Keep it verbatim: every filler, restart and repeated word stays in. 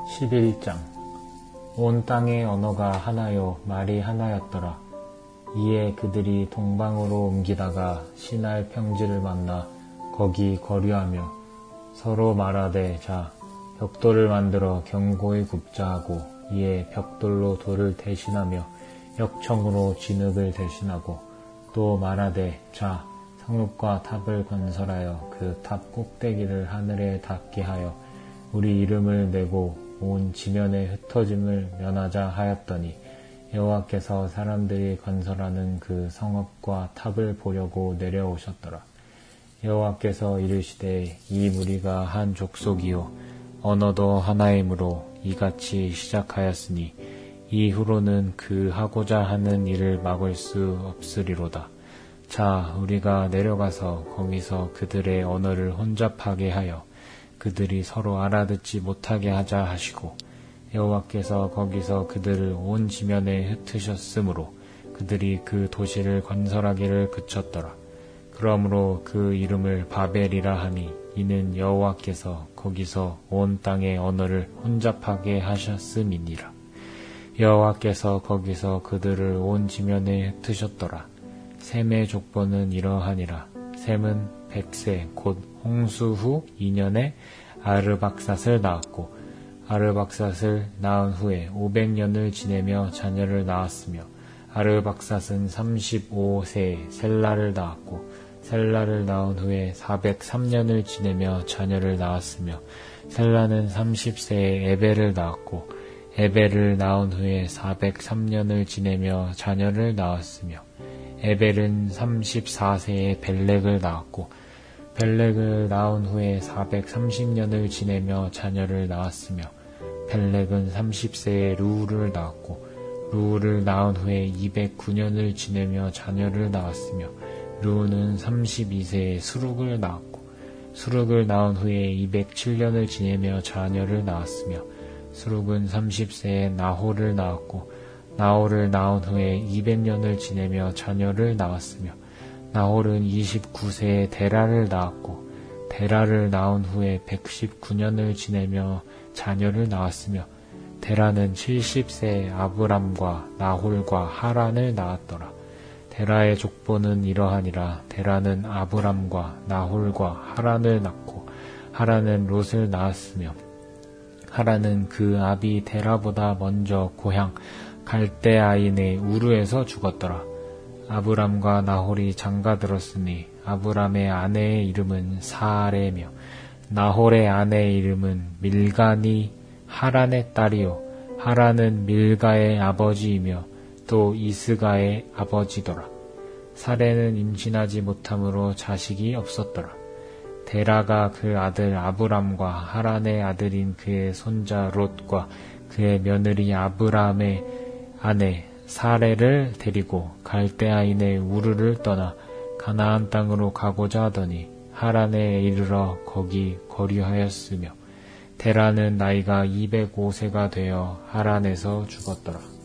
십일 장. 온 땅의 언어가 하나요 말이 하나였더라. 이에 그들이 동방으로 옮기다가 시날 평지를 만나 거기 거류하며 서로 말하되 자 벽돌을 만들어 견고히 굽자 하고 이에 벽돌로 돌을 대신하며 역청으로 진흙을 대신하고 또 말하되 자 성읍과 탑을 건설하여 그 탑 꼭대기를 하늘에 닿게 하여 우리 이름을 내고 온 지면의 흩어짐을 면하자 하였더니 여호와께서 사람들이 건설하는 그 성읍과 탑을 보려고 내려오셨더라. 여호와께서 이르시되 이 무리가 한 족속이요 언어도 하나이므로 이같이 시작하였으니 이후로는 그 하고자 하는 일을 막을 수 없으리로다. 자, 우리가 내려가서 거기서 그들의 언어를 혼잡하게 하여 그들이 서로 알아듣지 못하게 하자 하시고 여호와께서 거기서 그들을 온 지면에 흩으셨으므로 그들이 그 도시를 건설하기를 그쳤더라. 그러므로 그 이름을 바벨이라 하니 이는 여호와께서 거기서 온 땅의 언어를 혼잡하게 하셨음이니라. 여호와께서 거기서 그들을 온 지면에 흩으셨더라. 셈의 족보는 이러하니라. 셈은 백세 곧 홍수 후 이 년에 아르박삿을 낳았고 아르박삿을 낳은 후에 오백 년을 지내며 자녀를 낳았으며 아르박삿은 삼십오 세에 셀라를 낳았고 셀라를 낳은 후에 사백삼 년을 지내며 자녀를 낳았으며 셀라는 삼십 세에 에벨을 낳았고 에벨을 낳은 후에 사백삼 년을 지내며 자녀를 낳았으며 에벨은 삼십사 세에 벨렉을 낳았고 벨렉을 낳은 후에 사백삼십 년을 지내며 자녀를 낳았으며 벨렉은 삼십 세에 루우를 낳았고 루우를 낳은 후에 이백구 년을 지내며 자녀를 낳았으며 루우는 삼십이 세에 수룩을 낳았고 수룩을 낳은 후에 이백칠 년을 지내며 자녀를 낳았으며 수룩은 삼십 세에 나홀을 낳았고 나홀을 낳은 후에 이백 년을 지내며 자녀를 낳았으며 나홀은 이십구 세에 데라를 낳았고 데라를 낳은 후에 백십구 년을 지내며 자녀를 낳았으며 데라는 칠십 세에 아브람과 나홀과 하란을 낳았더라. 데라의 족보는 이러하니라. 데라는 아브람과 나홀과 하란을 낳고 하란은 롯을 낳았으며 하란은 그 아비 데라보다 먼저 고향 갈대아인의 우르에서 죽었더라. 아브람과 나홀이 장가들었으니 아브람의 아내의 이름은 사레며 나홀의 아내의 이름은 밀가니 하란의 딸이요 하란은 밀가의 아버지이며 또 이스가의 아버지더라. 사레는 임신하지 못함으로 자식이 없었더라. 데라가 그 아들 아브람과 하란의 아들인 그의 손자 롯과 그의 며느리 아브람의 아내 사레를 데리고 갈대아인의 우르를 떠나 가나안 땅으로 가고자 하더니 하란에 이르러 거기 거류하였으며 데라는 나이가 이백오 세가 되어 하란에서 죽었더라.